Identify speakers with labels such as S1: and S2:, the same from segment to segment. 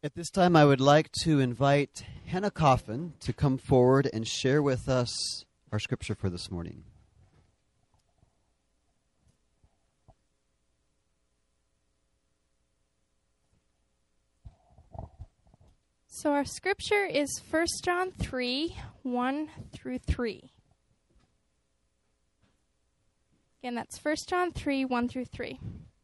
S1: At this time, I would like to invite Hannah Coffin to come forward and share with us our scripture for this morning.
S2: So our scripture is 1 John 3, 1 through 3. Again, that's 1 John 3, 1 through 3.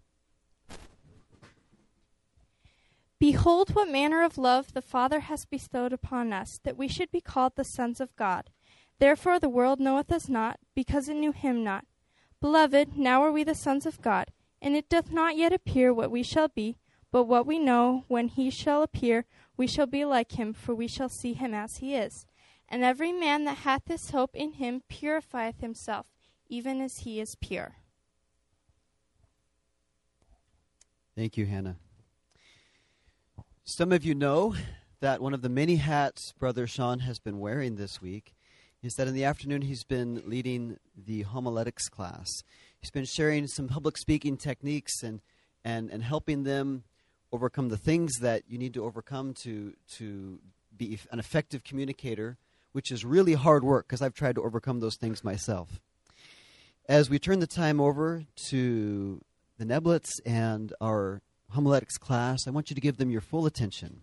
S2: Behold what manner of love the Father has bestowed upon us, that we should be called the sons of God. Therefore the world knoweth us not, because it knew him not. Beloved, now are we the sons of God, and it doth not yet appear what we shall be, but what we know, when he shall appear, we shall be like him, for we shall see him as he is. And every man that hath this hope in him purifieth himself, even as he is pure.
S1: Thank you, Hannah. Some of you know that one of the many hats Brother Sean has been wearing this week is that in the afternoon he's been leading the homiletics class. He's been sharing some public speaking techniques and helping them overcome the things that you need to overcome to be an effective communicator, which is really hard work because I've tried to overcome those things myself. As we turn the time over to the Neblets and our homiletics class, I want you to give them your full attention.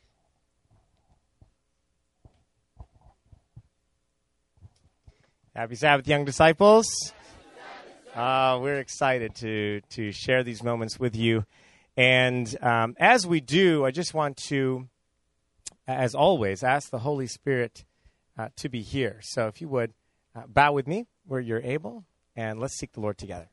S3: Happy Sabbath, young disciples. We're excited to share these moments with you. And as we do, I just want to, as always, ask the Holy Spirit to be here. So if you would, bow with me where you're able, and let's seek the Lord together.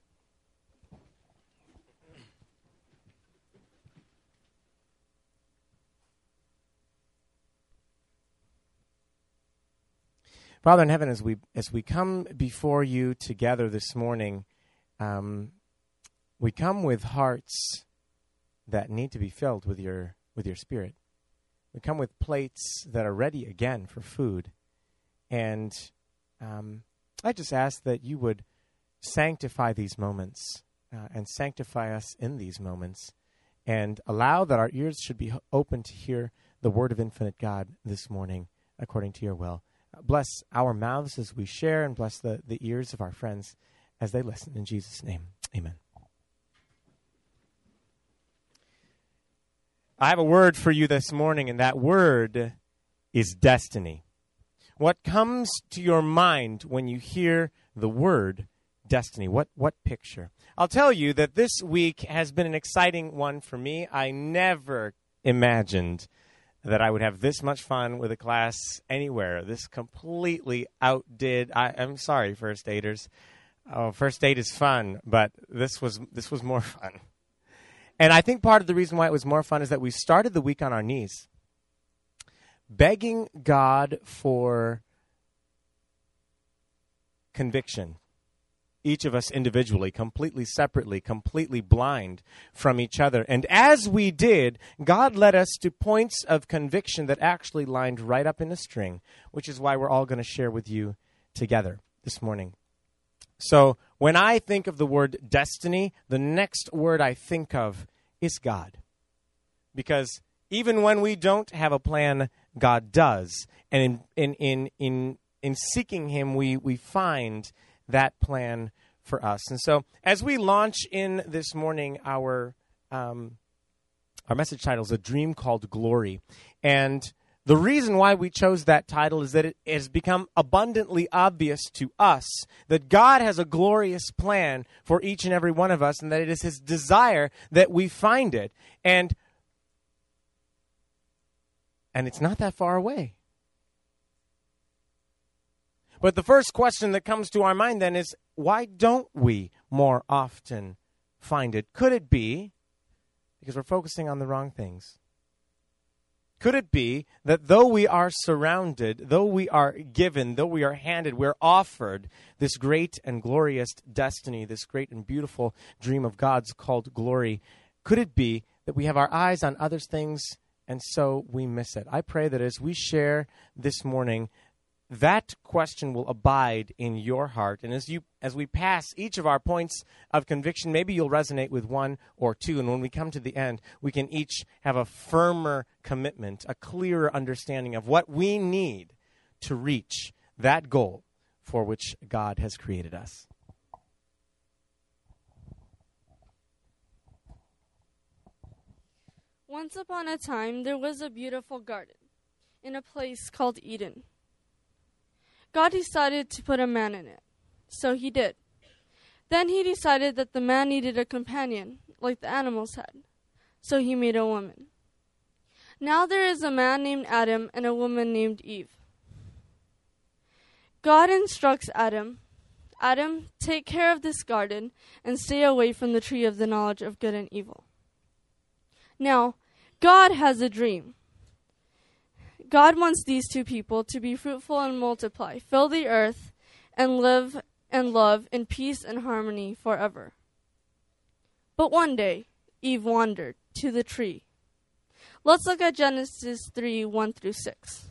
S3: Father in heaven, as we come before you together this morning, we come with hearts that need to be filled with your Spirit. We come with plates that are ready again for food. And I just ask that you would sanctify these moments and sanctify us in these moments and allow that our ears should be open to hear the word of infinite God this morning according to your will. Bless our mouths as we share, and bless the ears of our friends as they listen. In Jesus' name, amen. I have a word for you this morning, and that word is destiny. What comes to your mind when you hear the word destiny? What picture? I'll tell you that this week has been an exciting one for me. I never imagined that I would have this much fun with a class anywhere. This completely outdid. I'm sorry, first aiders. Oh, first aid is fun, but this was more fun. And I think part of the reason why it was more fun is that we started the week on our knees, begging God for conviction. Each of us individually, completely separately, completely blind from each other. And as we did, God led us to points of conviction that actually lined right up in a string, which is why we're all going to share with you together this morning. So when I think of the word destiny, the next word I think of is God. Because even when we don't have a plan, God does. And in seeking him, we find that plan for us. And so as we launch in this morning, our message title is A Dream Called Glory. And the reason why we chose that title is that it has become abundantly obvious to us that God has a glorious plan for each and every one of us, and that it is his desire that we find it. And it's not that far away. But the first question that comes to our mind then is, why don't we more often find it? Could it be because we're focusing on the wrong things? Could it be that though we are surrounded, though we are given, though we are handed, we're offered this great and glorious destiny, this great and beautiful dream of God's called glory, could it be that we have our eyes on other things and so we miss it? I pray that as we share this morning, that question will abide in your heart. And as we pass each of our points of conviction, maybe you'll resonate with one or two. And when we come to the end, we can each have a firmer commitment, a clearer understanding of what we need to reach that goal for which God has created us.
S4: Once upon a time, there was a beautiful garden in a place called Eden. God decided to put a man in it, so he did. Then he decided that the man needed a companion, like the animals had, so he made a woman. Now there is a man named Adam and a woman named Eve. God instructs Adam, Adam, take care of this garden and stay away from the tree of the knowledge of good and evil. Now, God has a dream. God wants these two people to be fruitful and multiply, fill the earth, and live and love in peace and harmony forever. But one day, Eve wandered to the tree. Let's look at Genesis 3, 1-6.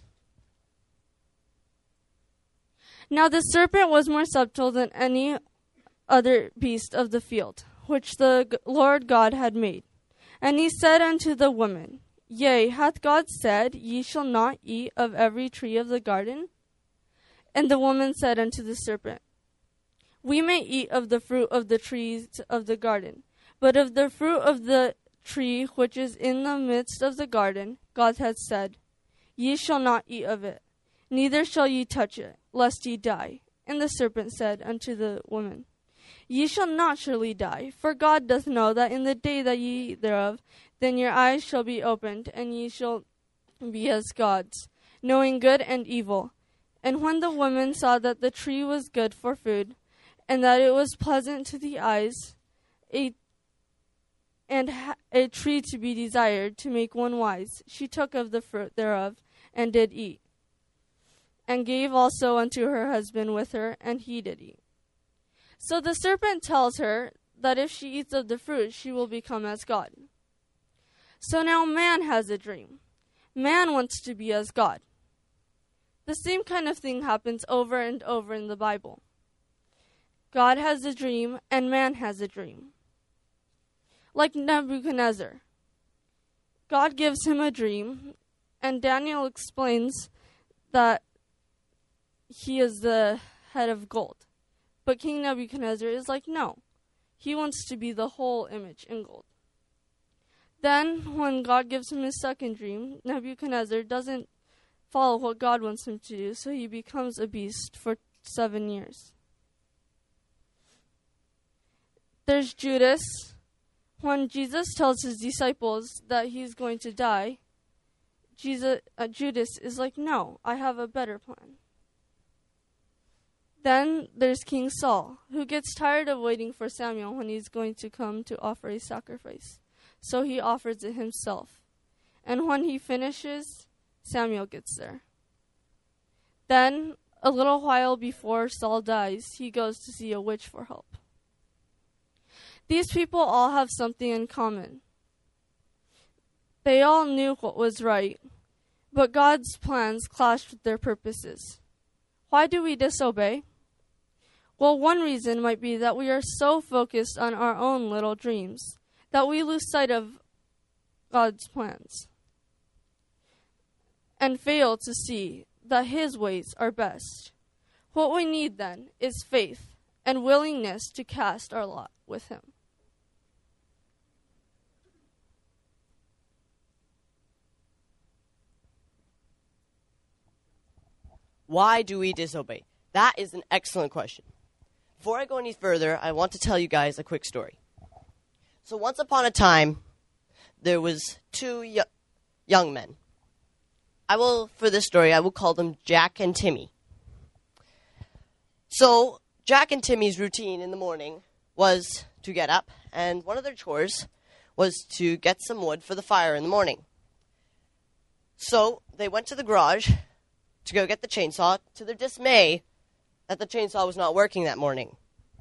S4: Now the serpent was more subtle than any other beast of the field, which the Lord God had made. And he said unto the woman, Yea, hath God said, Ye shall not eat of every tree of the garden? And the woman said unto the serpent, We may eat of the fruit of the trees of the garden, but of the fruit of the tree which is in the midst of the garden, God hath said, Ye shall not eat of it, neither shall ye touch it, lest ye die. And the serpent said unto the woman, Ye shall not surely die, for God doth know that in the day that ye eat thereof, then your eyes shall be opened, and ye shall be as gods, knowing good and evil. And when the woman saw that the tree was good for food, and that it was pleasant to the eyes, a tree to be desired to make one wise, she took of the fruit thereof, and did eat, and gave also unto her husband with her, and he did eat. So the serpent tells her that if she eats of the fruit, she will become as God. So now man has a dream. Man wants to be as God. The same kind of thing happens over and over in the Bible. God has a dream, and man has a dream. Like Nebuchadnezzar. God gives him a dream, and Daniel explains that he is the head of gold. But King Nebuchadnezzar is like, no. He wants to be the whole image in gold. Then, when God gives him his second dream, Nebuchadnezzar doesn't follow what God wants him to do, so he becomes a beast for 7 years. There's Judas. When Jesus tells his disciples that he's going to die, Judas is like, no, I have a better plan. Then there's King Saul, who gets tired of waiting for Samuel when he's going to come to offer a sacrifice. So he offers it himself. And when he finishes, Samuel gets there. Then, a little while before Saul dies, he goes to see a witch for help. These people all have something in common. They all knew what was right, but God's plans clashed with their purposes. Why do we disobey? Well, one reason might be that we are so focused on our own little dreams that we lose sight of God's plans and fail to see that His ways are best. What we need then is faith and willingness to cast our lot with Him.
S5: Why do we disobey? That is an excellent question. Before I go any further, I want to tell you guys a quick story. So once upon a time, there was two young men. For this story, I will call them Jack and Timmy. So Jack and Timmy's routine in the morning was to get up, and one of their chores was to get some wood for the fire in the morning. So they went to the garage to go get the chainsaw, to their dismay that the chainsaw was not working that morning.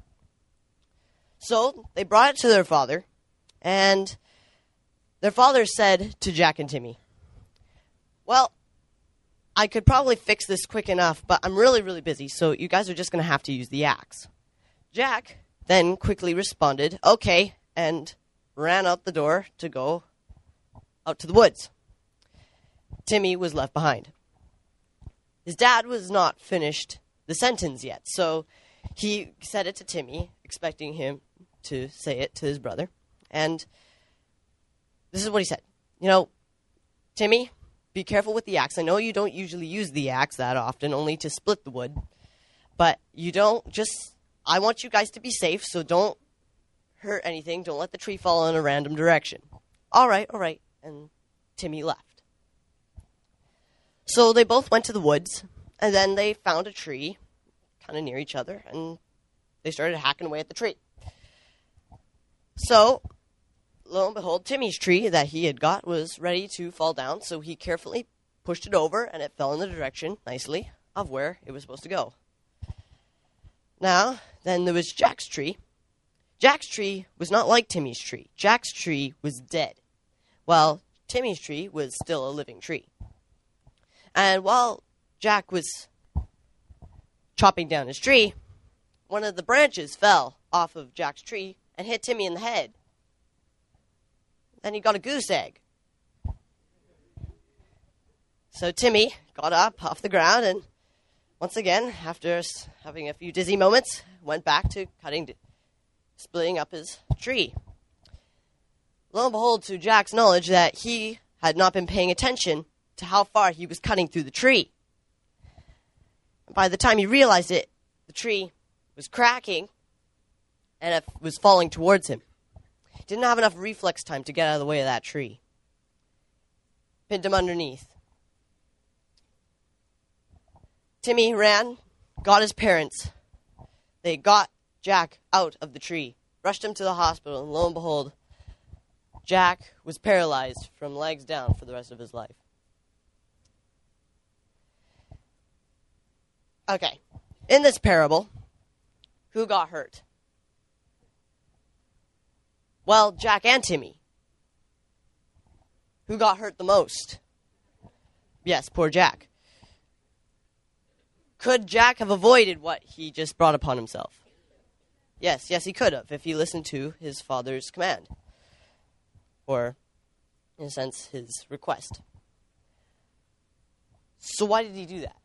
S5: So they brought it to their father, and their father said to Jack and Timmy, "Well, I could probably fix this quick enough, but I'm really, really busy, so you guys are just going to have to use the axe. Jack then quickly responded, okay, and ran out the door to go out to the woods. Timmy was left behind. His dad was not finished the sentence yet, so he said it to Timmy, expecting him to say it to his brother. And this is what he said. Timmy, be careful with the axe. I know you don't usually use the axe that often, only to split the wood. But I want you guys to be safe, so don't hurt anything. Don't let the tree fall in a random direction. All right. And Timmy left. So they both went to the woods, and then they found a tree kind of near each other, and they started hacking away at the tree. So, lo and behold, Timmy's tree that he had got was ready to fall down, so he carefully pushed it over, and it fell in the direction, nicely, of where it was supposed to go. Now, then there was Jack's tree. Jack's tree was not like Timmy's tree. Jack's tree was dead, while Timmy's tree was still a living tree. And while Jack was chopping down his tree, one of the branches fell off of Jack's tree and hit Timmy in the head. Then he got a goose egg. So Timmy got up off the ground and once again, after having a few dizzy moments, went back to splitting up his tree. Lo and behold, to Jack's knowledge, that he had not been paying attention to how far he was cutting through the tree. By the time he realized it, the tree was cracking and it was falling towards him. He didn't have enough reflex time to get out of the way of that tree. Pinned him underneath. Timmy ran, got his parents. They got Jack out of the tree, rushed him to the hospital, and lo and behold, Jack was paralyzed from legs down for the rest of his life. Okay, in this parable, who got hurt? Well, Jack and Timmy. Who got hurt the most? Yes, poor Jack. Could Jack have avoided what he just brought upon himself? Yes, he could have, if he listened to his father's command. Or, in a sense, his request. So why did he do that?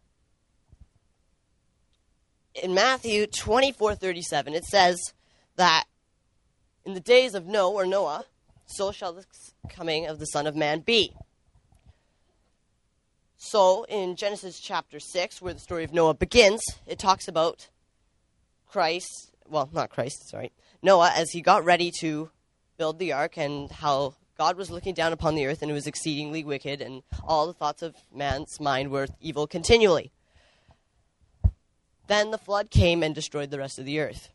S5: In Matthew 24:37, it says that in the days of Noah, so shall the coming of the Son of Man be. So, in Genesis chapter 6, where the story of Noah begins, it talks about Noah, as he got ready to build the ark, and how God was looking down upon the earth, and it was exceedingly wicked, and all the thoughts of man's mind were evil continually. Then the flood came and destroyed the rest of the earth.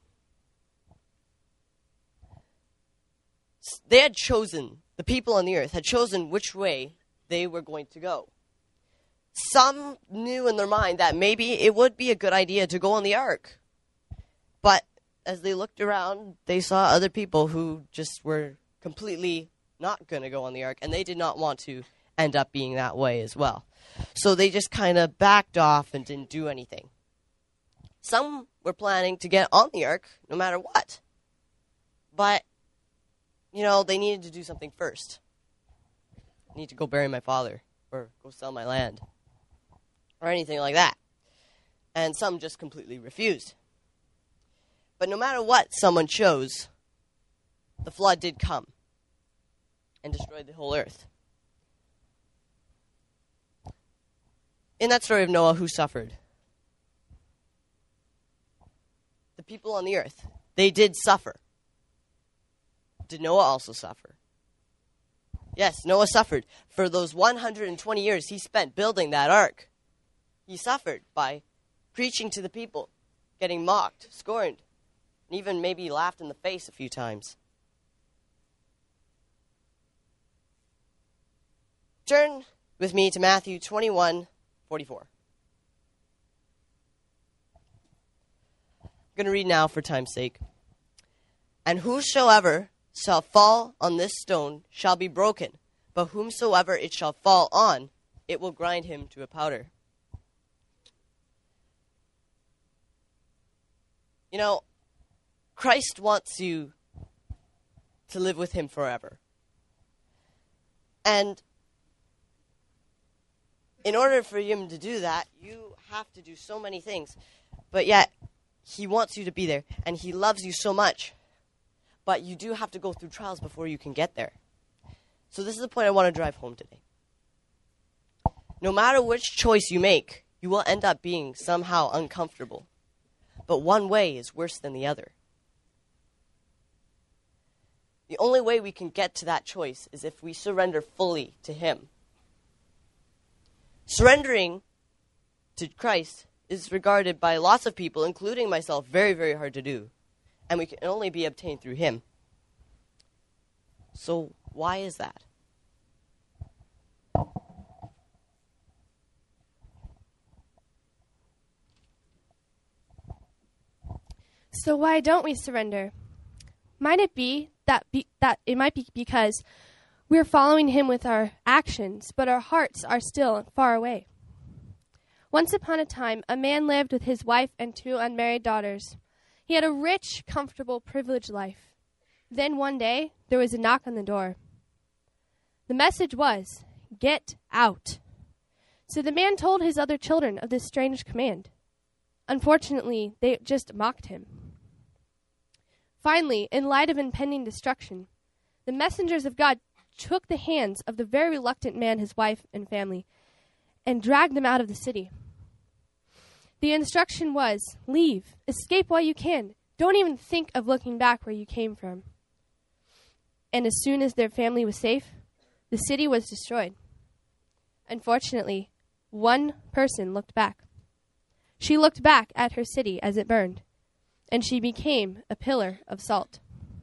S5: The people on the earth had chosen which way they were going to go. Some knew in their mind that maybe it would be a good idea to go on the ark. But as they looked around, they saw other people who just were completely not going to go on the ark, and they did not want to end up being that way as well. So they just kind of backed off and didn't do anything. Some were planning to get on the ark no matter what. But, they needed to do something first. I need to go bury my father, or go sell my land, or anything like that. And some just completely refused. But no matter what someone chose, the flood did come and destroyed the whole earth. In that story of Noah, who suffered? The people on the earth. They did suffer. Did Noah also suffer? Yes, Noah suffered. For those 120 years he spent building that ark, he suffered by preaching to the people, getting mocked, scorned, and even maybe laughed in the face a few times. Turn with me to Matthew 21:44. I'm going to read now for time's sake. And whosoever shall fall on this stone shall be broken, but whomsoever it shall fall on, it will grind him to a powder. You know, Christ wants you to live with him forever. And in order for him to do that, you have to do so many things. But yet, he wants you to be there, and he loves you so much. But you do have to go through trials before you can get there. So this is the point I want to drive home today. No matter which choice you make, you will end up being somehow uncomfortable. But one way is worse than the other. The only way we can get to that choice is if we surrender fully to him. Surrendering to Christ is regarded by lots of people, including myself, very, very hard to do. And we can only be obtained through him. So why is that?
S6: So why don't we surrender? Might it be that it might be because we're following him with our actions, but our hearts are still far away? Once upon a time, a man lived with his wife and 2 unmarried daughters. He had a rich, comfortable, privileged life. Then one day, there was a knock on the door. The message was, "Get out." So the man told his other children of this strange command. Unfortunately, they just mocked him. Finally, in light of impending destruction, the messengers of God took the hands of the very reluctant man, his wife, and family, and dragged them out of the city. The instruction was, leave, escape while you can. Don't even think of looking back where you came from. And as soon as their family was safe, the city was destroyed. Unfortunately, one person looked back. She looked back at her city as it burned, and she became a pillar of salt.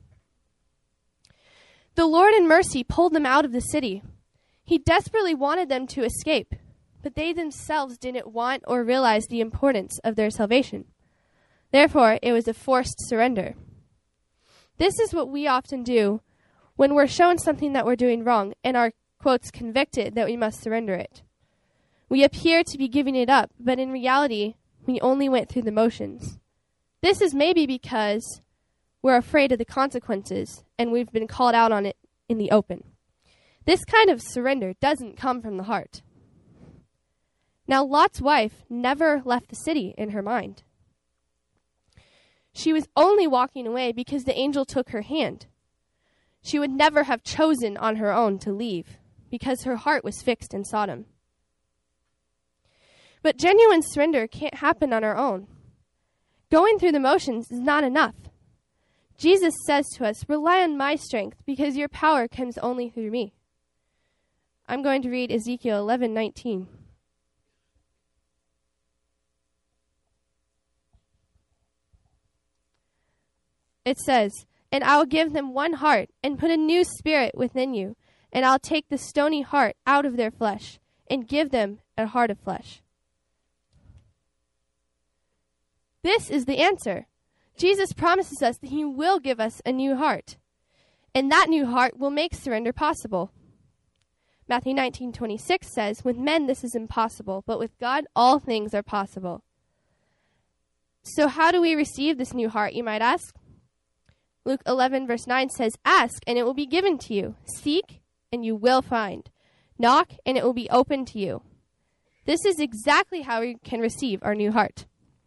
S6: The Lord in mercy pulled them out of the city. He desperately wanted them to escape, but they themselves didn't want or realize the importance of their salvation. Therefore, it was a forced surrender. This is what we often do when we're shown something that we're doing wrong and are, quotes, convicted that we must surrender it. We appear to be giving it up, but in reality, we only went through the motions. This is maybe because we're afraid of the consequences and we've been called out on it in the open. This kind of surrender doesn't come from the heart. Now, Lot's wife never left the city in her mind. She was only walking away because the angel took her hand. She would never have chosen on her own to leave because her heart was fixed in Sodom. But genuine surrender can't happen on our own. Going through the motions is not enough. Jesus says to us, rely on my strength because your power comes only through me. I'm going to read Ezekiel 11:19. It says, and I will give them one heart and put a new spirit within you, and I'll take the stony heart out of their flesh and give them a heart of flesh. This is the answer. Jesus promises us that he will give us a new heart, and that new heart will make surrender possible. Matthew 19:26 says, with men this is impossible, but with God all things are possible. So how do we receive this new heart, you might ask? Luke 11 verse 9 says, ask and it will be given to you. Seek and you will find. Knock and it will be opened to you. This is exactly how we can receive our new heart.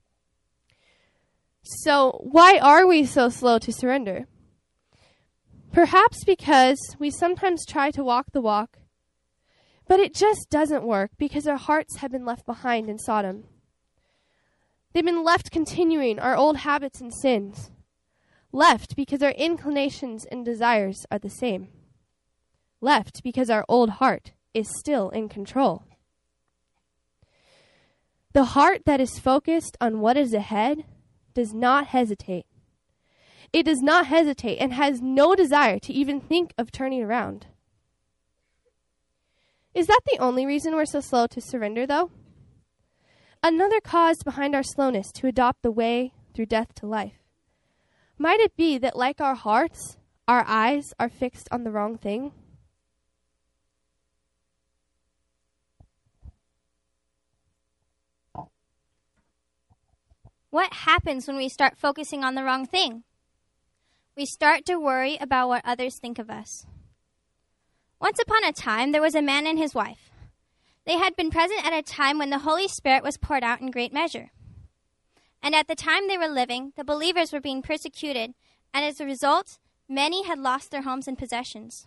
S6: So why are we so slow to surrender? Perhaps because we sometimes try to walk the walk, but it just doesn't work because our hearts have been left behind in Sodom. They've been left continuing our old habits and sins. Left because our inclinations and desires are the same. Left because our old heart is still in control. The heart that is focused on what is ahead does not hesitate. It does not hesitate and has no desire to even think of turning around. Is that the only reason we're so slow to surrender, though? Another cause behind our slowness to adopt the way through death to life. Might it be that, like our hearts, our eyes are fixed on the wrong thing?
S7: What happens when we start focusing on the wrong thing? We start to worry about what others think of us. Once upon a time, there was a man and his wife. They had been present at a time when the Holy Spirit was poured out in great measure. And at the time they were living, the believers were being persecuted, and as a result, many had lost their homes and possessions.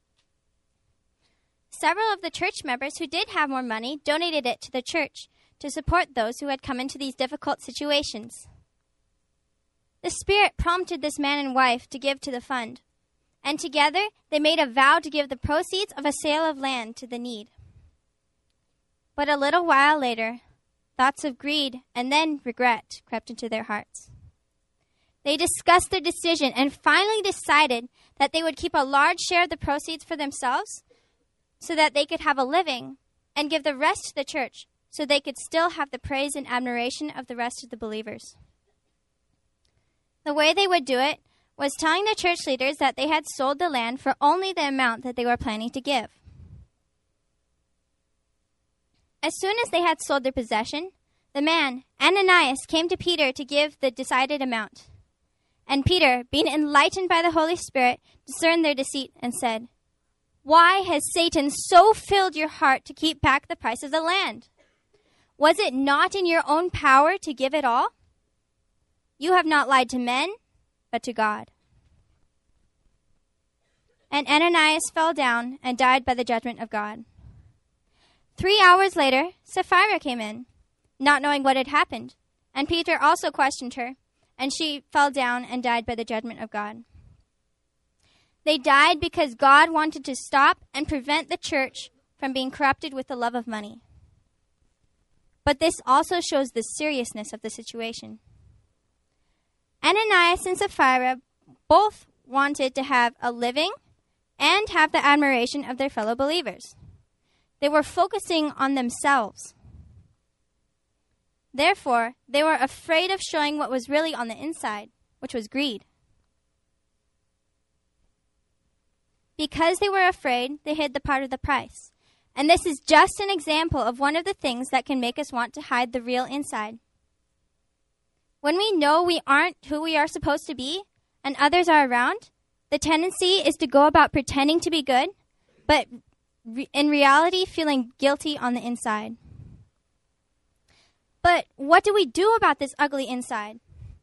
S7: Several of the church members who did have more money donated it to the church to support those who had come into these difficult situations. The Spirit prompted this man and wife to give to the fund, and together they made a vow to give the proceeds of a sale of land to the need. But a little while later, thoughts of greed and then regret crept into their hearts. They discussed their decision and finally decided that they would keep a large share of the proceeds for themselves so that they could have a living, and give the rest to the church so they could still have the praise and admiration of the rest of the believers. The way they would do it was telling the church leaders that they had sold the land for only the amount that they were planning to give. As soon as they had sold their possession, the man, Ananias, came to Peter to give the decided amount. And Peter, being enlightened by the Holy Spirit, discerned their deceit and said, "Why has Satan so filled your heart to keep back the price of the land? Was it not in your own power to give it all? You have not lied to men, but to God." And Ananias fell down and died by the judgment of God. 3 hours later, Sapphira came in, not knowing what had happened, and Peter also questioned her, and she fell down and died by the judgment of God. They died because God wanted to stop and prevent the church from being corrupted with the love of money. But this also shows the seriousness of the situation. Ananias and Sapphira both wanted to have a living and have the admiration of their fellow believers. They were focusing on themselves. Therefore, they were afraid of showing what was really on the inside, which was greed. Because they were afraid, they hid the part of the price. And this is just an example of one of the things that can make us want to hide the real inside. When we know we aren't who we are supposed to be, and others are around, the tendency is to go about pretending to be good, but in reality feeling guilty on the inside. But what do we do about this ugly inside?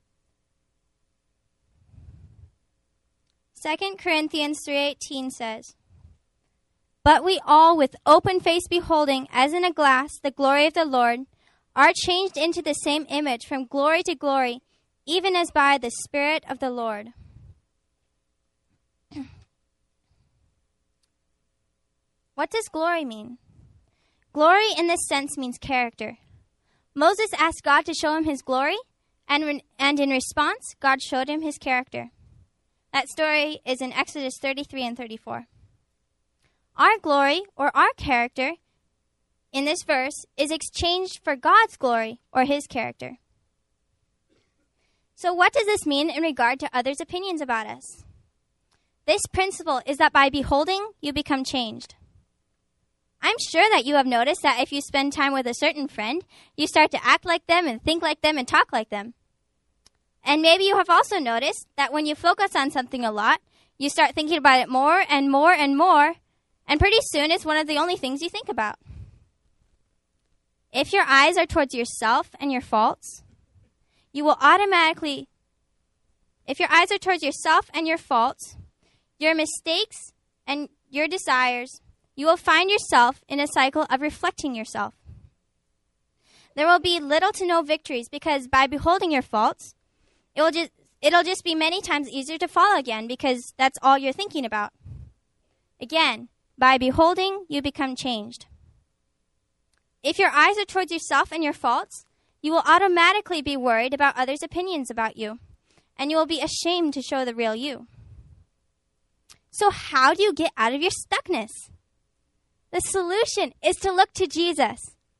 S7: 2 Corinthians 3:18 says, "But we all, with open face beholding, as in a glass, the glory of the Lord, are changed into the same image from glory to glory, even as by the Spirit of the Lord." What does glory mean? Glory in this sense means character. Moses asked God to show him his glory, and in response, God showed him his character. That story is in Exodus 33 and 34. Our glory, or our character, in this verse, is exchanged for God's glory, or his character. So what does this mean in regard to others' opinions about us? This principle is that by beholding, you become changed. I'm sure that you have noticed that if you spend time with a certain friend, you start to act like them and think like them and talk like them. And maybe you have also noticed that when you focus on something a lot, you start thinking about it more and more and more, and pretty soon it's one of the only things you think about. If your eyes are towards yourself and your faults, you will automatically, your mistakes and your desires, you will find yourself in a cycle of reflecting yourself. There will be little to no victories because by beholding your faults, it'll just be many times easier to fall again because that's all you're thinking about. Again, by beholding, you become changed. If your eyes are towards yourself and your faults, you will automatically be worried about others' opinions about you, and you will be ashamed to show the real you. So how do you get out of your stuckness? The solution is to look to Jesus.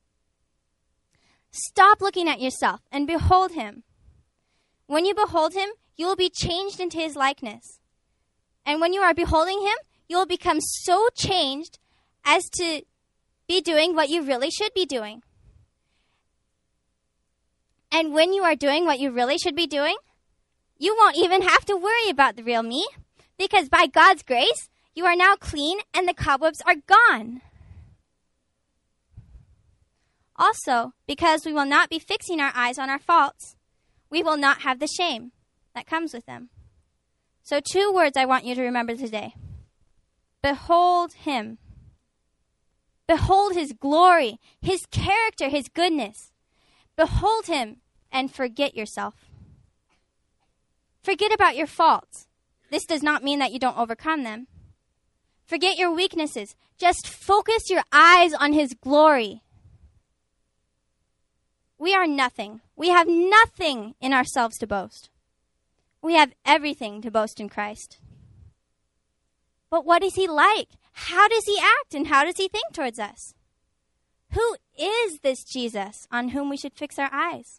S7: Stop looking at yourself and behold him. When you behold him, you will be changed into his likeness. And when you are beholding him, you will become so changed as to be doing what you really should be doing. And when you are doing what you really should be doing, you won't even have to worry about the real me, because by God's grace, you are now clean and the cobwebs are gone. Also, because we will not be fixing our eyes on our faults, we will not have the shame that comes with them. So 2 words I want you to remember today. Behold him. Behold his glory, his character, his goodness. Behold him and forget yourself. Forget about your faults. This does not mean that you don't overcome them. Forget your weaknesses. Just focus your eyes on his glory. We are nothing. We have nothing in ourselves to boast. We have everything to boast in Christ. But what is he like? How does he act and how does he think towards us? Who is this Jesus on whom we should fix our eyes?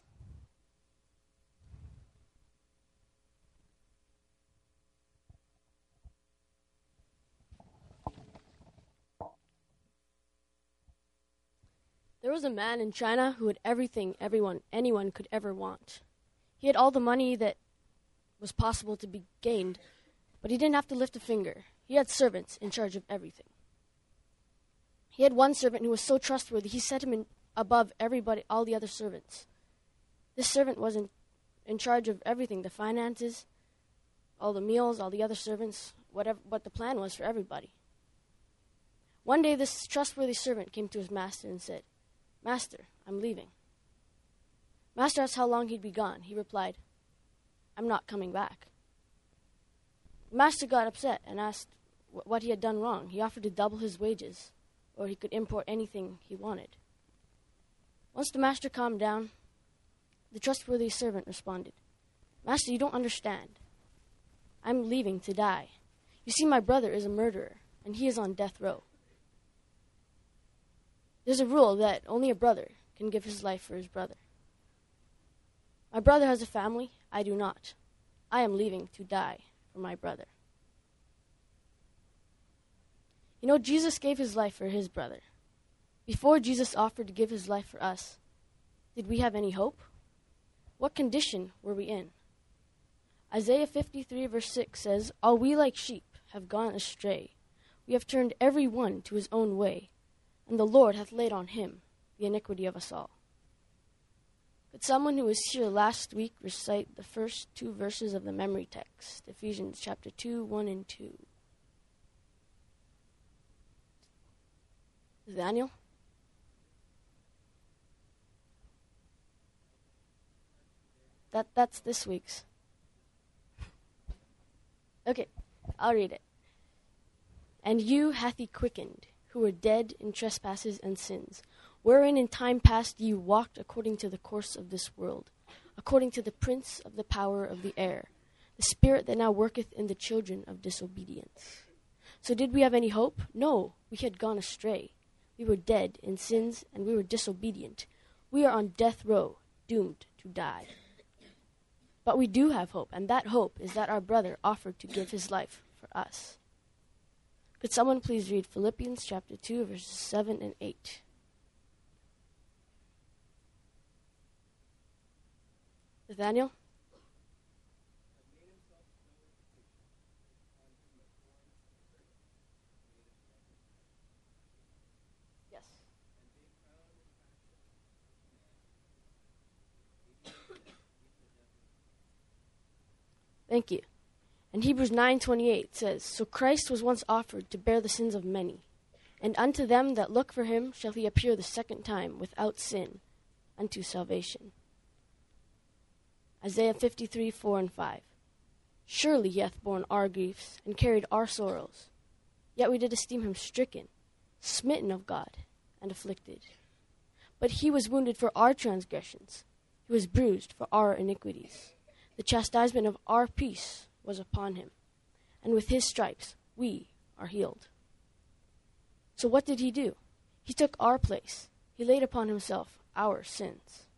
S8: There was a man in China who had everything anyone could ever want. He had all the money that was possible to be gained, but he didn't have to lift a finger. He had servants in charge of everything. He had one servant who was so trustworthy, he set him above everybody, all the other servants. This servant was in charge of everything, the finances, all the meals, all the other servants, what the plan was for everybody. One day this trustworthy servant came to his master and said, "Master, I'm leaving." Master asked how long he'd be gone. He replied, "I'm not coming back." The master got upset and asked what he had done wrong. He offered to double his wages, or he could import anything he wanted. Once the master calmed down, the trustworthy servant responded, "Master, you don't understand. I'm leaving to die. You see, my brother is a murderer, and he is on death row. There's a rule that only a brother can give his life for his brother. My brother has a family. I do not. I am leaving to die for my brother." You know, Jesus gave his life for his brother. Before Jesus offered to give his life for us, did we have any hope? What condition were we in? Isaiah 53 verse 6 says, "All we like sheep have gone astray. We have turned every one to his own way, and the Lord hath laid on him the iniquity of us all." Could someone who was here last week recite the first 2 verses of the memory text, Ephesians chapter 2, 1 and 2? Daniel? That's this week's. Okay, I'll read it. "And you hath he quickened, who were dead in trespasses and sins, wherein in time past ye walked according to the course of this world, according to the prince of the power of the air, the spirit that now worketh in the children of disobedience." So did we have any hope? No, we had gone astray. We were dead in sins, and we were disobedient. We are on death row, doomed to die. But we do have hope, and that hope is that our brother offered to give his life for us. Could someone please read Philippians chapter 2, verses 7 and 8? Nathaniel? Yes. Thank you. And Hebrews 9:28 says, "So Christ was once offered to bear the sins of many, and unto them that look for him shall he appear the second time without sin unto salvation." Isaiah 53, 4 and 5. "Surely he hath borne our griefs and carried our sorrows. Yet we did esteem him stricken, smitten of God, and afflicted. But he was wounded for our transgressions. He was bruised for our iniquities. The chastisement of our peace was upon him, and with his stripes we are healed." So what did he do? He took our place. He laid upon himself our sins.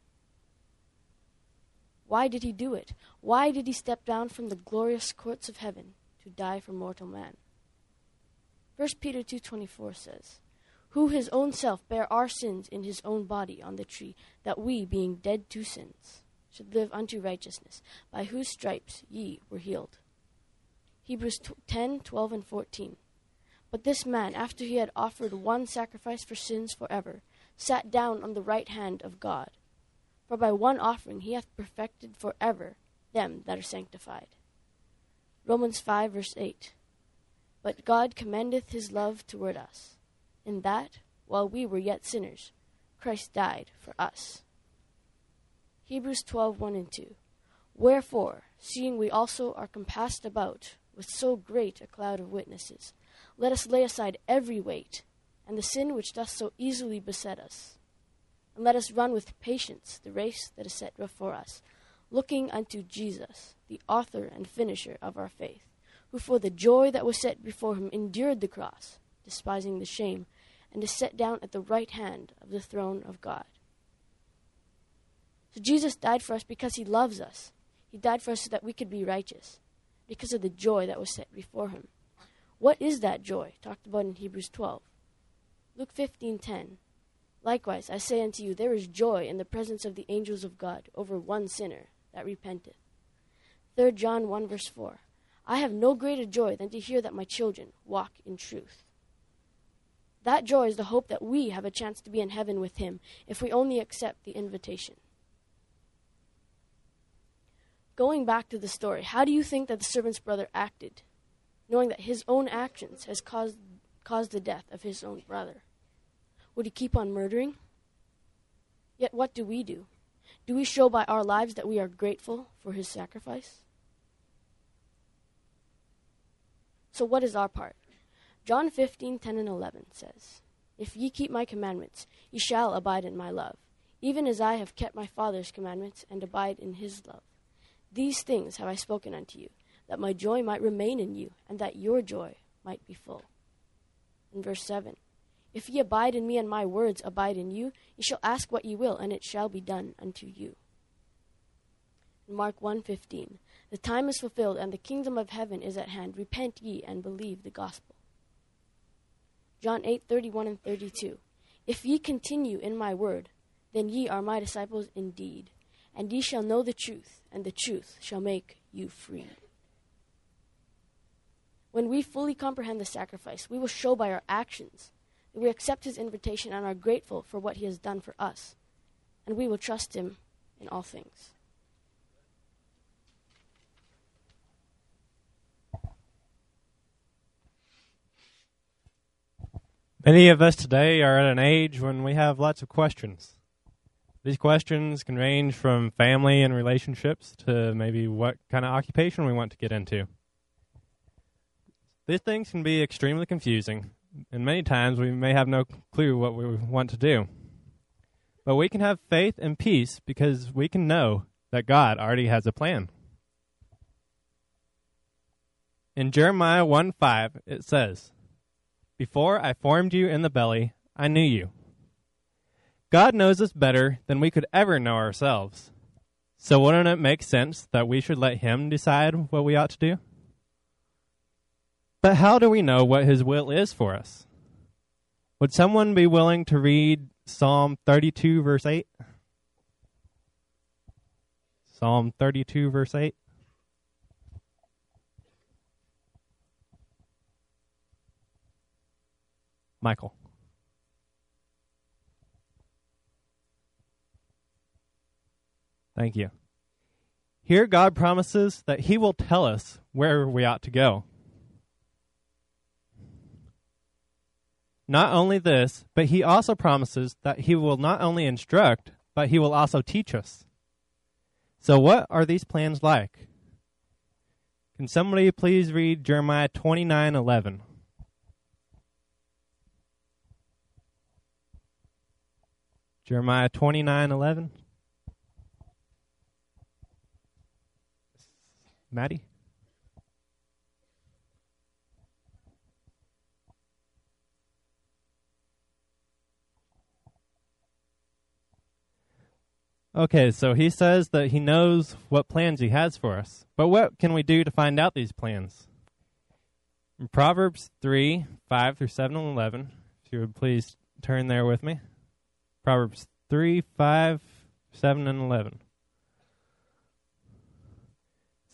S8: Why did he do it? Why did he step down from the glorious courts of heaven to die for mortal man? 1 Peter 2:24 says, "Who his own self bare our sins in his own body on the tree, that we, being dead to sins, should live unto righteousness, by whose stripes ye were healed. Hebrews 10:12 and 14. But this man, after he had offered one sacrifice for sins forever, sat down on the right hand of God. For by one offering he hath perfected forever them that are sanctified. Romans 5 verse 8. But God commendeth his love toward us, in that, while we were yet sinners, Christ died for us. Hebrews 12:1 and 2. Wherefore, seeing we also are compassed about with so great a cloud of witnesses, let us lay aside every weight, and the sin which doth so easily beset us. And let us run with patience the race that is set before us, looking unto Jesus, the author and finisher of our faith, who for the joy that was set before him endured the cross, despising the shame, and is set down at the right hand of the throne of God. So Jesus died for us because he loves us. He died for us so that we could be righteous, because of the joy that was set before him. What is that joy? Talked about in Hebrews 12. Luke 15:10. Likewise, I say unto you, there is joy in the presence of the angels of God over one sinner that repenteth. 3 John 1 verse 4. I have no greater joy than to hear that my children walk in truth. That joy is the hope that we have a chance to be in heaven with him if we only accept the invitation. Going back to the story, how do you think that the servant's brother acted, knowing that his own actions has caused the death of his own brother? Would he keep on murdering? Yet what do we do? Do we show by our lives that we are grateful for his sacrifice? So what is our part? John 15:10 and 11 says, If ye keep my commandments, ye shall abide in my love, even as I have kept my Father's commandments and abide in his love. These things have I spoken unto you, that my joy might remain in you, and that your joy might be full. In verse 7, If ye abide in me, and my words abide in you, ye shall ask what ye will, and it shall be done unto you. In Mark 1:15, The time is fulfilled, and the kingdom of heaven is at hand. Repent ye, and believe the gospel. John 8:31 and 32, If ye continue in my word, then ye are my disciples indeed, and ye shall know the truth, and the truth shall make you free. When we fully comprehend the sacrifice, we will show by our actions that we accept his invitation and are grateful for what he has done for us, and we will trust him in all things.
S3: Many of us today are at an age when we have lots of questions. These questions can range from family and relationships to maybe what kind of occupation we want to get into. These things can be extremely confusing, and many times we may have no clue what we want to do. But we can have faith and peace because we can know that God already has a plan. In Jeremiah 1:5, it says, Before I formed you in the belly, I knew you. God knows us better than we could ever know ourselves. So wouldn't it make sense that we should let him decide what we ought to do? But how do we know what his will is for us? Would someone be willing to read Psalm 32, verse 8? Psalm 32, verse 8. Michael. Thank you. Here God promises that he will tell us where we ought to go. Not only this, but he also promises that he will not only instruct, but he will also teach us. So what are these plans like? Can somebody please read Jeremiah 29:11? Jeremiah 29:11. Maddie? Okay, so he says that he knows what plans he has for us. But what can we do to find out these plans? In Proverbs 3:5 through 7 and 11, if you would please turn there with me. Proverbs 3:5, 7, and 11.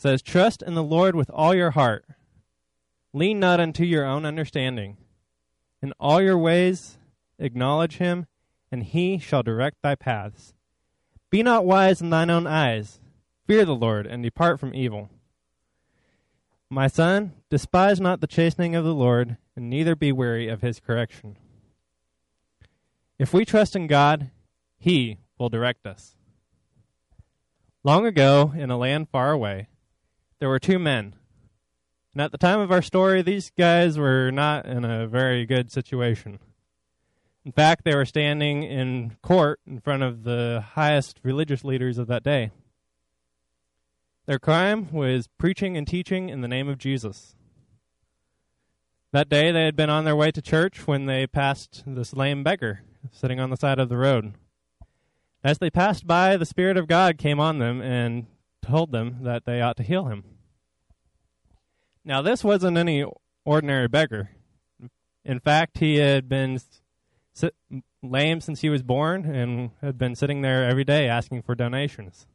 S9: says, "Trust in the Lord with all your heart. Lean not unto your own understanding. In all your ways acknowledge him, and he shall direct thy paths. Be not wise in thine own eyes. Fear the Lord, and depart from evil. My son, despise not the chastening of the Lord, and neither be weary of his correction." If we trust in God, he will direct us. Long ago, in a land far away, there were two men. And at the time of our story, these guys were not in a very good situation. In fact, they were standing in court in front of the highest religious leaders of that day. Their crime was preaching and teaching in the name of Jesus. That day, they had been on their way to church when they passed this lame beggar sitting on the side of the road. As they passed by, the Spirit of God came on them and told them that they ought to heal him. Now, this wasn't any ordinary beggar. In fact, he had been lame since he was born and had been sitting there every day asking for donations.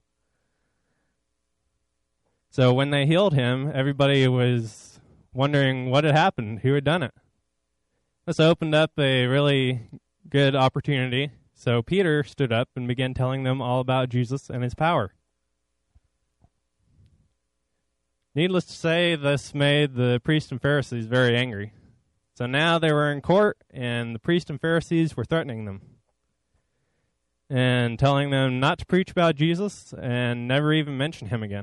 S9: So when they healed him, everybody was wondering what had happened, who had done it. This opened up a really good opportunity. So Peter stood up and began telling them all about Jesus and his power. Needless to say, this made the priests and Pharisees very angry. So now they were in court, and the priests and Pharisees were threatening them and telling them not to preach about Jesus and never even mention him again.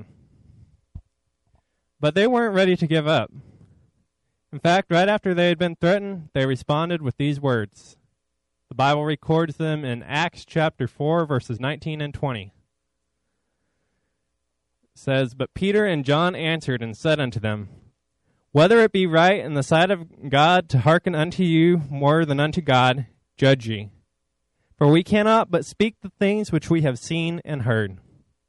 S9: But they weren't ready to give up. In fact, right after they had been threatened, they responded with these words. The Bible records them in Acts chapter 4, verses 19 and 20. It says, "But Peter and John answered and said unto them, Whether it be right in the sight of God to hearken unto you more than unto God, judge ye. For we cannot but speak the things which we have seen and heard."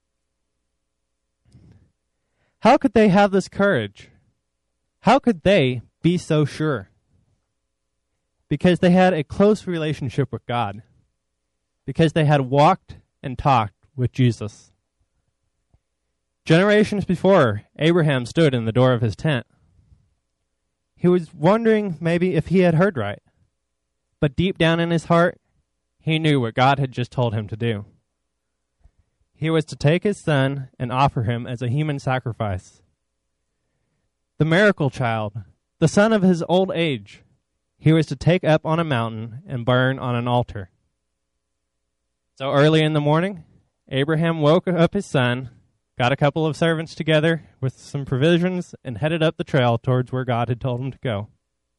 S9: How could they have this courage? How could they be so sure? Because they had a close relationship with God. Because they had walked and talked with Jesus. Generations before, Abraham stood in the door of his tent. He was wondering maybe if he had heard right. But deep down in his heart, he knew what God had just told him to do. He was to take his son and offer him as a human sacrifice. The miracle child, the son of his old age, he was to take up on a mountain and burn on an altar. So early in the morning, Abraham woke up his son, got a couple of servants together with some provisions, and headed up the trail towards where God had told him to go.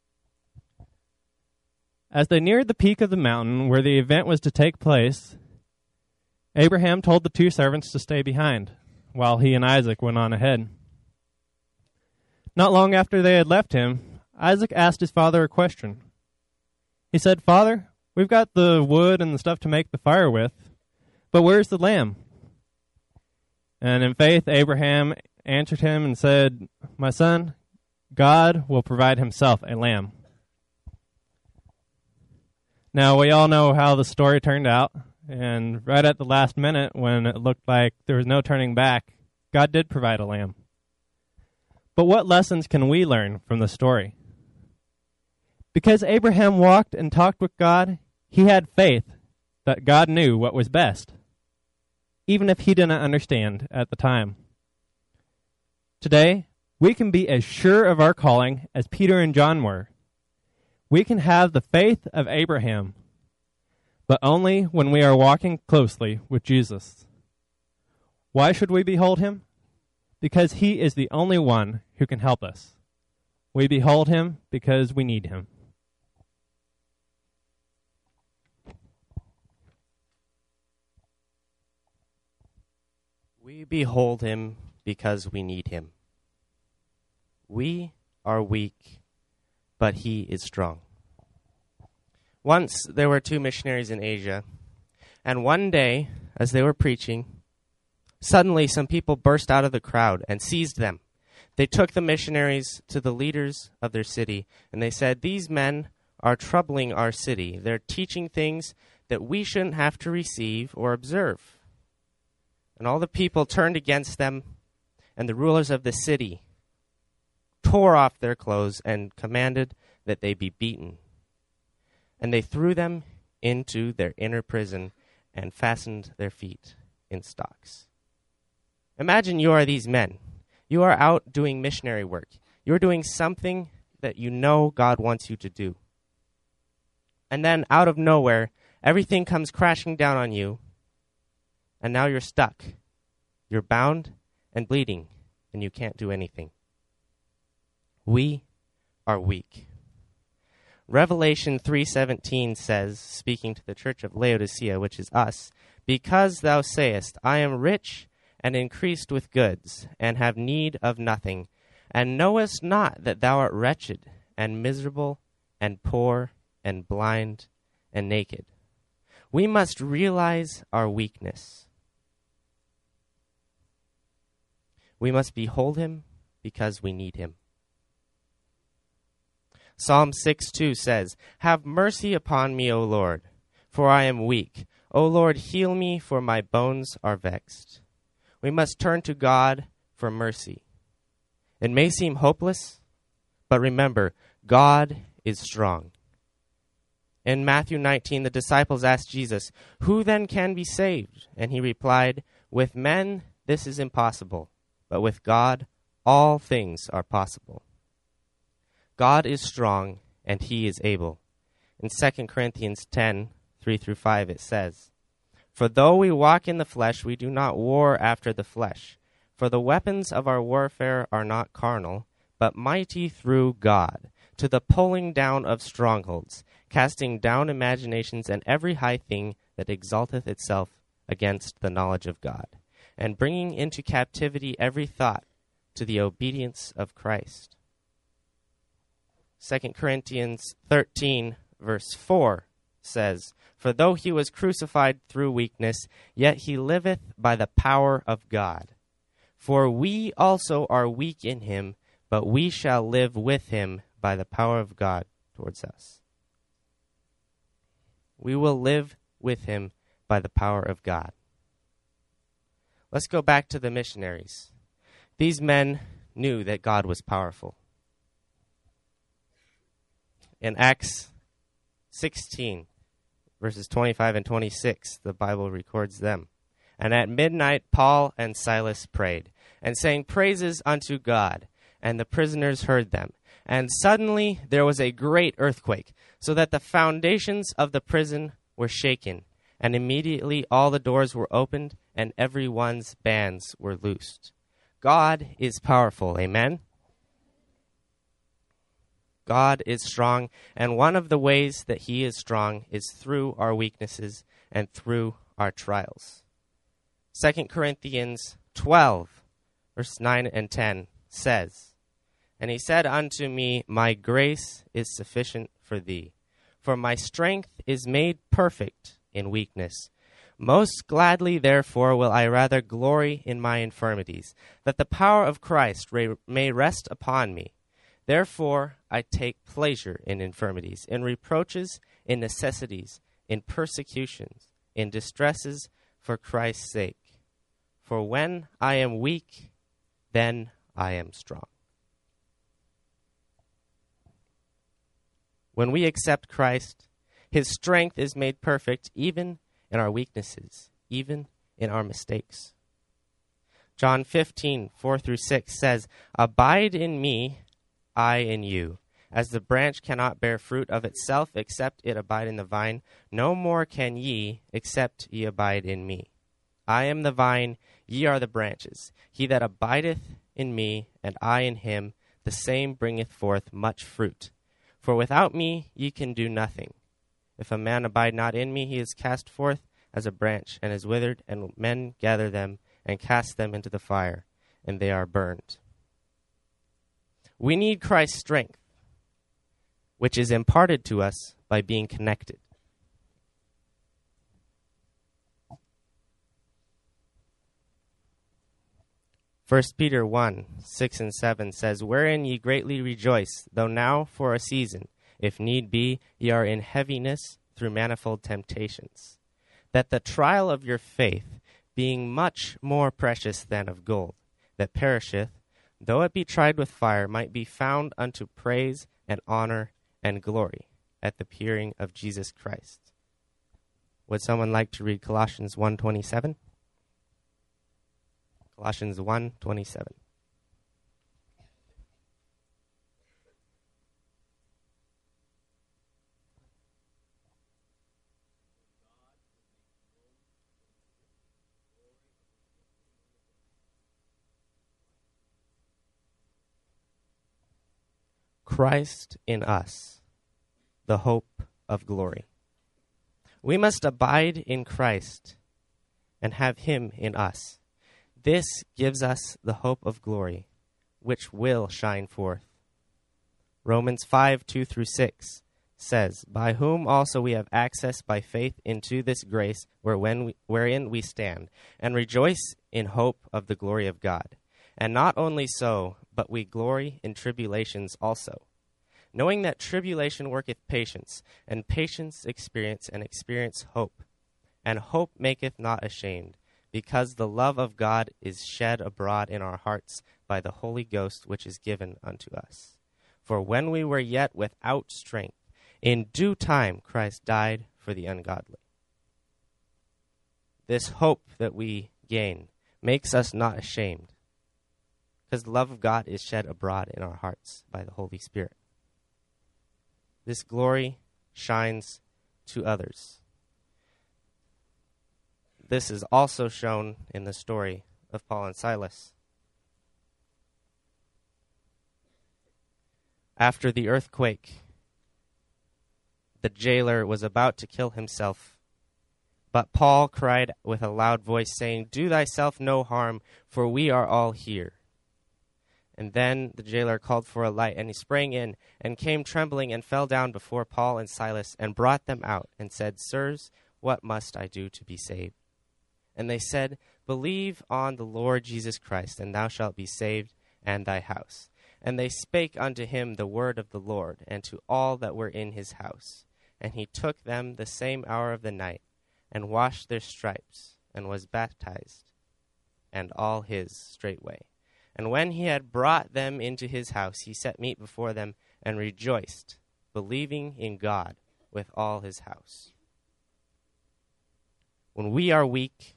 S9: As they neared the peak of the mountain where the event was to take place, Abraham told the two servants to stay behind, while he and Isaac went on ahead. Not long after they had left him, Isaac asked his father a question. He said, "Father, we've got the wood and the stuff to make the fire with, but where's the lamb?" And in faith, Abraham answered him and said, "My son, God will provide himself a lamb." Now, we all know how the story turned out, and right at the last minute, when it looked like there was no turning back, God did provide a lamb. But what lessons can we learn from the story? Because Abraham walked and talked with God, he had faith that God knew what was best, even if he didn't understand at the time. Today, we can be as sure of our calling as Peter and John were. We can have the faith of Abraham, but only when we are walking closely with Jesus. Why should we behold him? Because he is the only one who can help us. We behold him because we need him.
S10: We behold him because we need him. We are weak, but he is strong. Once there were two missionaries in Asia, and one day, as they were preaching, suddenly some people burst out of the crowd and seized them. They took the missionaries to the leaders of their city, and they said, "These men are troubling our city. They're teaching things that we shouldn't have to receive or observe." And all the people turned against them, and the rulers of the city tore off their clothes and commanded that they be beaten. And they threw them into their inner prison and fastened their feet in stocks. Imagine you are these men. You are out doing missionary work. You're doing something that you know God wants you to do. And then out of nowhere, everything comes crashing down on you, and now you're stuck. You're bound and bleeding, and you can't do anything. We are weak. Revelation 3:17 says, speaking to the church of Laodicea, which is us, "Because thou sayest, I am rich and increased with goods, and have need of nothing, and knowest not that thou art wretched, and miserable, and poor, and blind, and naked." We must realize our weakness. We must behold him because we need him. Psalm 6:2 says, "Have mercy upon me, O Lord, for I am weak. O Lord, heal me, for my bones are vexed." We must turn to God for mercy. It may seem hopeless, but remember, God is strong. In Matthew 19, the disciples asked Jesus, "Who then can be saved?" And he replied, "With men this is impossible, but with God all things are possible." God is strong, and he is able. In 2 Corinthians 10:3-5, it says, "For though we walk in the flesh, we do not war after the flesh. For the weapons of our warfare are not carnal, but mighty through God, to the pulling down of strongholds, casting down imaginations and every high thing that exalteth itself against the knowledge of God, and bringing into captivity every thought to the obedience of Christ." 2 Corinthians 13:4 says, "For though he was crucified through weakness, yet he liveth by the power of God. For we also are weak in him, but we shall live with him by the power of God towards us." We will live with him by the power of God. Let's go back to the missionaries. These men knew that God was powerful. In Acts 16, verses 25 and 26, the Bible records them. "And at midnight Paul and Silas prayed, and sang praises unto God, and the prisoners heard them. And suddenly there was a great earthquake, so that the foundations of the prison were shaken, and immediately all the doors were opened, and every one's bands were loosed." God is powerful, amen? God is strong, and one of the ways that he is strong is through our weaknesses and through our trials. 2 Corinthians 12, verse 9 and 10 says, "And he said unto me, My grace is sufficient for thee, for my strength is made perfect in weakness. Most gladly, therefore, will I rather glory in my infirmities, that the power of Christ may rest upon me. Therefore, I take pleasure in infirmities, in reproaches, in necessities, in persecutions, in distresses for Christ's sake. For when I am weak, then I am strong." When we accept Christ, his strength is made perfect even in our weaknesses, even in our mistakes. John 15:4-6 says, "Abide in me, I in you. As the branch cannot bear fruit of itself except it abide in the vine, no more can ye except ye abide in me. I am the vine, ye are the branches. He that abideth in me, and I in him, the same bringeth forth much fruit. For without me ye can do nothing. If a man abide not in me, he is cast forth as a branch, and is withered, and men gather them, and cast them into the fire, and they are burned." We need Christ's strength, which is imparted to us by being connected. First Peter 1:6-7 says, "Wherein ye greatly rejoice, though now for a season, if need be, ye are in heaviness through manifold temptations, that the trial of your faith, being much more precious than of gold, that perisheth, though it be tried with fire, might be found unto praise and honor and glory at the appearing of Jesus Christ. Would someone like to read Colossians 1:27? Colossians 1:27. Christ in us, the hope of glory. We must abide in Christ and have him in us. This gives us the hope of glory, which will shine forth. Romans 5:2-6 says, by whom also we have access by faith into this grace wherein we stand, and rejoice in hope of the glory of God. And not only so, but we glory in tribulations also, knowing that tribulation worketh patience, and patience experience, and experience hope. And hope maketh not ashamed, because the love of God is shed abroad in our hearts by the Holy Ghost which is given unto us. For when we were yet without strength, in due time Christ died for the ungodly. This hope that we gain makes us not ashamed, because the love of God is shed abroad in our hearts by the Holy Spirit. This glory shines to others. This is also shown in the story of Paul and Silas. After the earthquake, the jailer was about to kill himself, but Paul cried with a loud voice, saying, do thyself no harm, for we are all here. And then the jailer called for a light, and he sprang in, and came trembling, and fell down before Paul and Silas, and brought them out, and said, sirs, what must I do to be saved? And they said, believe on the Lord Jesus Christ, and thou shalt be saved, and thy house. And they spake unto him the word of the Lord, and to all that were in his house. And he took them the same hour of the night, and washed their stripes, and was baptized, and all his straightway. And when he had brought them into his house, he set meat before them, and rejoiced, believing in God with all his house. When we are weak,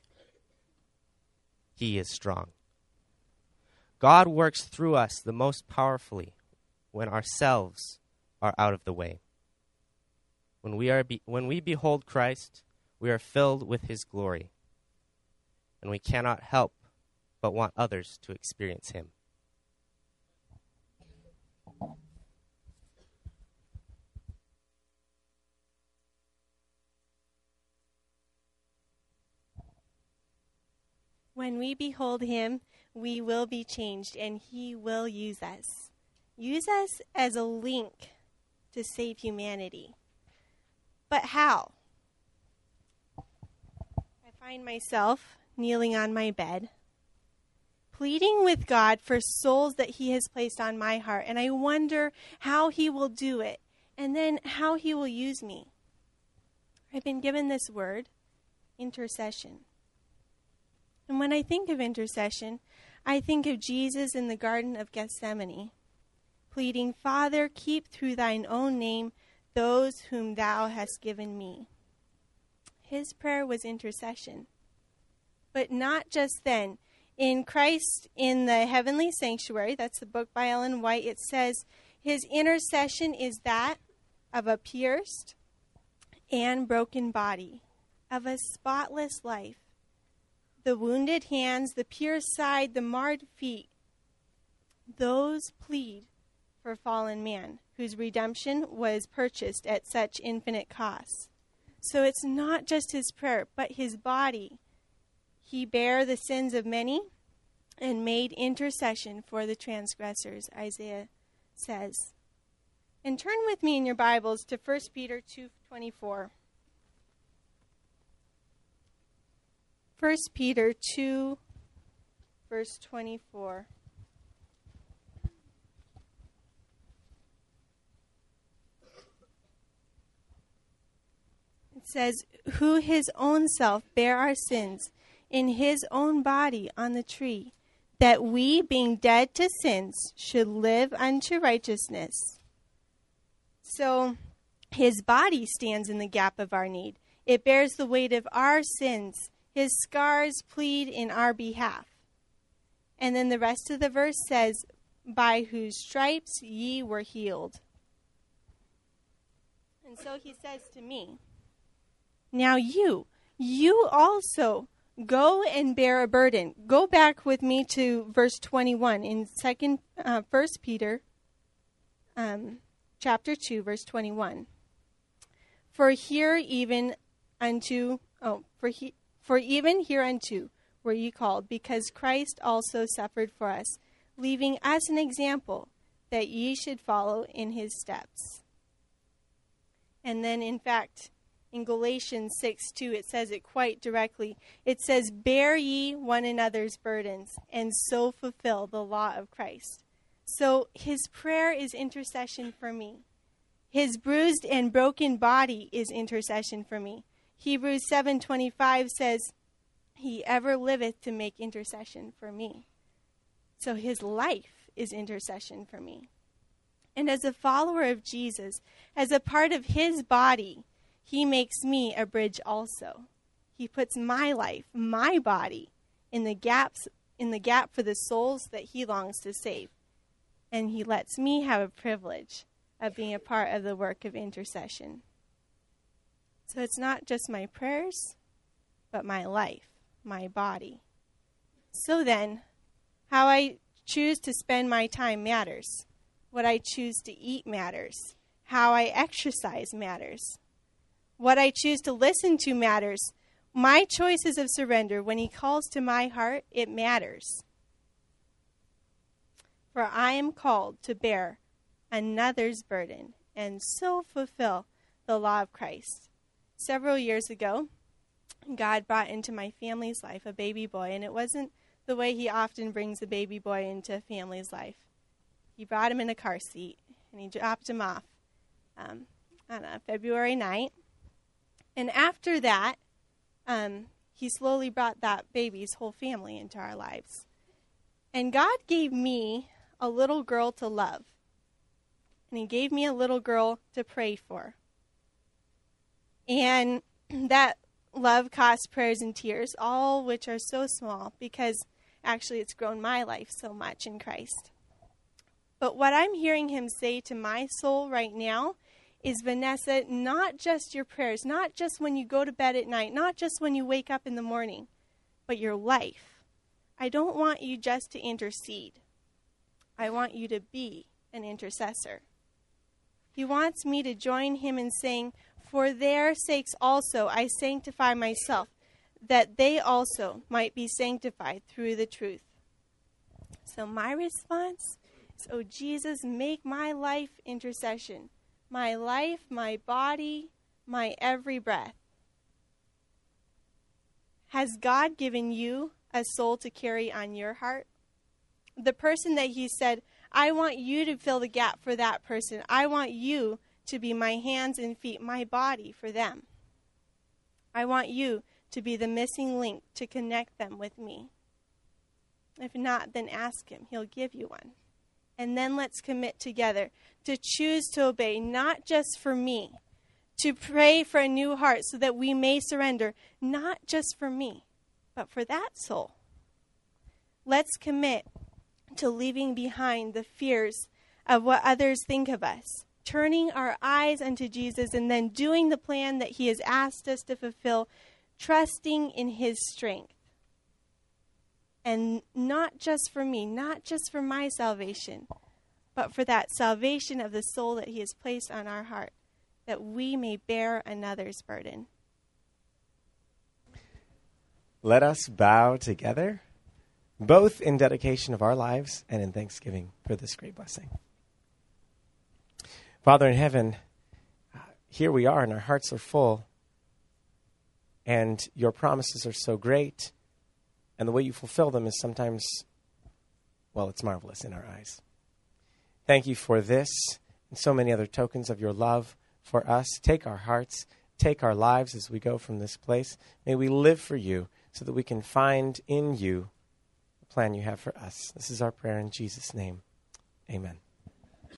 S10: he is strong. God works through us the most powerfully when ourselves are out of the way. When we behold Christ, we are filled with his glory, and we cannot help but want others to experience him.
S11: When we behold him, we will be changed, and he will use us. Use us as a link to save humanity. But how? I find myself kneeling on my bed, pleading with God for souls that he has placed on my heart, and I wonder how he will do it, and then how he will use me. I've been given this word, intercession. And when I think of intercession, I think of Jesus in the Garden of Gethsemane, pleading, Father, keep through thine own name those whom thou hast given me. His prayer was intercession. But not just then. In Christ in the Heavenly Sanctuary, that's the book by Ellen White, it says, his intercession is that of a pierced and broken body, of a spotless life. The wounded hands, the pierced side, the marred feet, those plead for fallen man, whose redemption was purchased at such infinite cost. So it's not just his prayer, but his body. He bare the sins of many and made intercession for the transgressors, Isaiah says. And turn with me in your Bibles to 1 Peter 2:24. 1 Peter 2, verse 24. It says, who his own self bare our sins in his own body on the tree, that we, being dead to sins, should live unto righteousness. So his body stands in the gap of our need. It bears the weight of our sins. His scars plead in our behalf. And then the rest of the verse says, by whose stripes ye were healed. And so he says to me, now you also go and bear a burden. Go back with me to verse 21 in 1 Peter chapter 2, verse 21. For even hereunto were ye called, because Christ also suffered for us, leaving us an example that ye should follow in his steps. And then, in fact, in Galatians 6:2, it says it quite directly. It says, bear ye one another's burdens, and so fulfill the law of Christ. So his prayer is intercession for me. His bruised and broken body is intercession for me. Hebrews 7:25 says, he ever liveth to make intercession for me. So his life is intercession for me. And as a follower of Jesus, as a part of his body, he makes me a bridge also. He puts my life, my body, in the gap for the souls that he longs to save. And he lets me have a privilege of being a part of the work of intercession. So it's not just my prayers, but my life, my body. So then, how I choose to spend my time matters. What I choose to eat matters. How I exercise matters. What I choose to listen to matters. My choices of surrender, when he calls to my heart, it matters. For I am called to bear another's burden and so fulfill the law of Christ. Several years ago, God brought into my family's life a baby boy, and it wasn't the way he often brings a baby boy into a family's life. He brought him in a car seat, and he dropped him off on a February night. And after that, he slowly brought that baby's whole family into our lives. And God gave me a little girl to love. And he gave me a little girl to pray for. And that love costs prayers and tears, all which are so small, because actually it's grown my life so much in Christ. But what I'm hearing him say to my soul right now is, Vanessa, not just your prayers, not just when you go to bed at night, not just when you wake up in the morning, but your life. I don't want you just to intercede. I want you to be an intercessor. He wants me to join him in saying, for their sakes also I sanctify myself, that they also might be sanctified through the truth. So my response is, oh Jesus, make my life intercession. My life, my body, my every breath. Has God given you a soul to carry on your heart? The person that he said, I want you to fill the gap for that person. I want you to be my hands and feet, my body for them. I want you to be the missing link to connect them with me. If not, then ask him. He'll give you one. And then let's commit together to choose to obey, not just for me, to pray for a new heart so that we may surrender, not just for me, but for that soul. Let's commit to leaving behind the fears of what others think of us, turning our eyes unto Jesus, and then doing the plan that he has asked us to fulfill, trusting in his strength. And not just for me, not just for my salvation, but for that salvation of the soul that he has placed on our heart, that we may bear another's burden.
S3: Let us bow together, both in dedication of our lives and in thanksgiving for this great blessing. Father in heaven, here we are and our hearts are full, and your promises are so great, and the way you fulfill them is sometimes, well, it's marvelous in our eyes. Thank you for this and so many other tokens of your love for us. Take our hearts, take our lives as we go from this place. May we live for you so that we can find in you a plan you have for us. This is our prayer in Jesus' name. Amen.